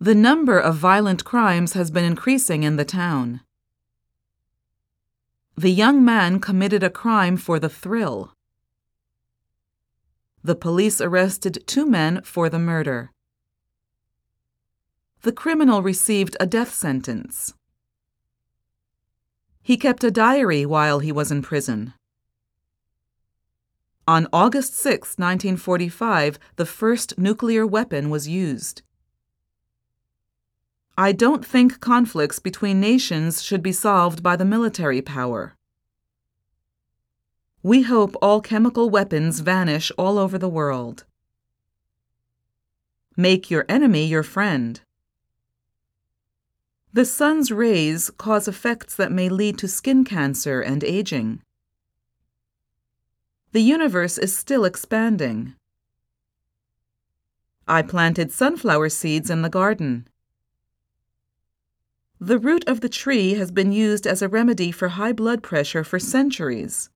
The number of violent crimes has been increasing in the town. The young man committed a crime for the thrill. The police arrested 2 men for the murder. The criminal received a death sentence. He kept a diary while he was in prison. On August 6, 1945, the first nuclear weapon was used. I don't think conflicts between nations should be solved by the military power. We hope all chemical weapons vanish all over the world. Make your enemy your friend. The sun's rays cause effects that may lead to skin cancer and aging. The universe is still expanding. I planted sunflower seeds in the garden. The root of the tree has been used as a remedy for high blood pressure for centuries.